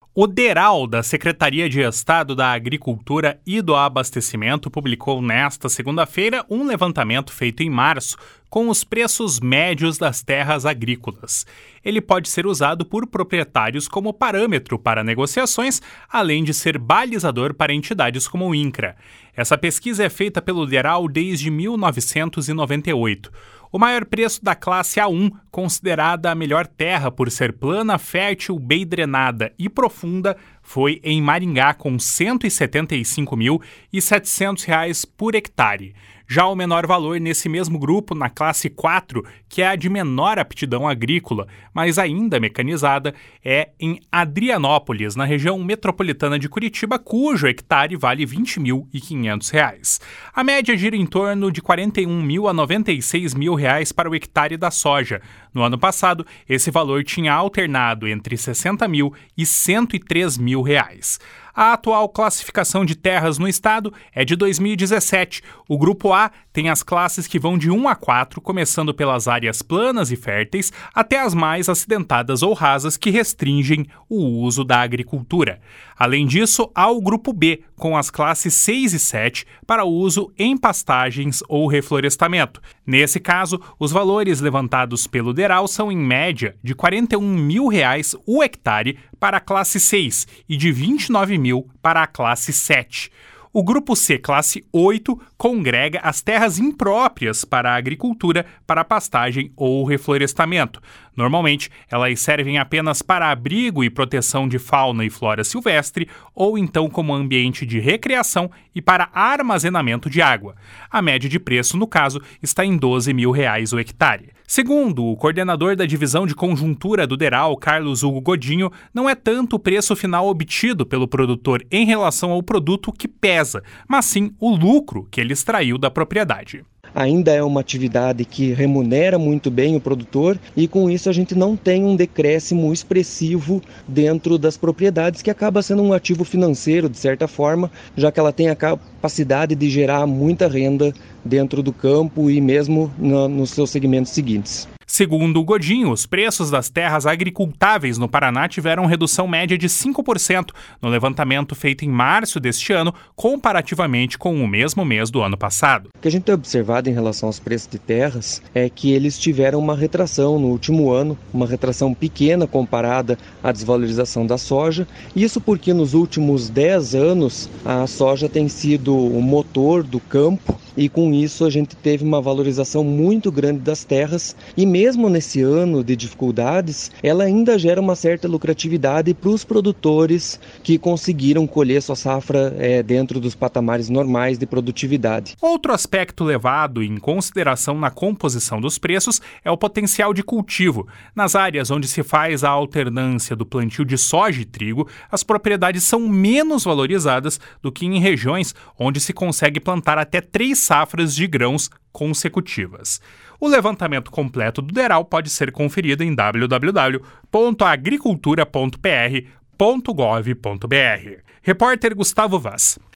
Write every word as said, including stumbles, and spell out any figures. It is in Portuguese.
O DERAL, da Secretaria de Estado da Agricultura e do Abastecimento, publicou nesta segunda-feira um levantamento feito em março com os preços médios das terras agrícolas. Ele pode ser usado por proprietários como parâmetro para negociações, além de ser balizador para entidades como o INCRA. Essa pesquisa é feita pelo DERAL desde mil novecentos e noventa e oito. O maior preço da classe A um, considerada a melhor terra por ser plana, fértil, bem drenada e profunda, foi em Maringá com cento e setenta e cinco mil e setecentos reais por hectare. Já o menor valor nesse mesmo grupo, na classe quatro, que é a de menor aptidão agrícola, mas ainda mecanizada, é em Adrianópolis, na região metropolitana de Curitiba, cujo hectare vale vinte mil e quinhentos reais. A média gira em torno de quarenta e um mil a noventa e seis mil reais para o hectare da soja. No ano passado, esse valor tinha alternado entre sessenta mil e cento e três mil reais. A atual classificação de terras no estado é de dois mil e dezessete. O Grupo A tem as classes que vão de um a quatro, começando pelas áreas planas e férteis até as mais acidentadas ou rasas que restringem o uso da agricultura. Além disso, há o Grupo B, com as classes seis e sete para uso em pastagens ou reflorestamento. Nesse caso, os valores levantados pelo DERAL são, em média, de quarenta e um mil reais o hectare para a classe seis e de vinte e nove mil para a classe sete. O Grupo C, classe oito, congrega as terras impróprias para a agricultura, para pastagem ou reflorestamento. Normalmente, elas servem apenas para abrigo e proteção de fauna e flora silvestre, ou então como ambiente de recreação e para armazenamento de água. A média de preço, no caso, está em doze mil reais o hectare. Segundo o coordenador da divisão de conjuntura do DERAL, Carlos Hugo Godinho, não é tanto o preço final obtido pelo produtor em relação ao produto que pesa, mas sim o lucro que ele extraiu da propriedade. Ainda é uma atividade que remunera muito bem o produtor e com isso a gente não tem um decréscimo expressivo dentro das propriedades, que acaba sendo um ativo financeiro de certa forma, já que ela tem a capacidade de gerar muita renda dentro do campo e mesmo no, nos seus segmentos seguintes. Segundo o Godinho, os preços das terras agricultáveis no Paraná tiveram redução média de cinco por cento no levantamento feito em março deste ano, comparativamente com o mesmo mês do ano passado. O que a gente tem observado em relação aos preços de terras é que eles tiveram uma retração no último ano, uma retração pequena comparada à desvalorização da soja. Isso porque nos últimos dez anos a soja tem sido o motor do campo, e com isso a gente teve uma valorização muito grande das terras e mesmo nesse ano de dificuldades, ela ainda gera uma certa lucratividade para os produtores que conseguiram colher sua safra é, dentro dos patamares normais de produtividade. Outro aspecto levado em consideração na composição dos preços é o potencial de cultivo. Nas áreas onde se faz a alternância do plantio de soja e trigo, as propriedades são menos valorizadas do que em regiões onde se consegue plantar até três safras de grãos consecutivas. O levantamento completo do DERAL pode ser conferido em w w w ponto agricultura ponto p r ponto gov ponto b r. Repórter Gustavo Vaz.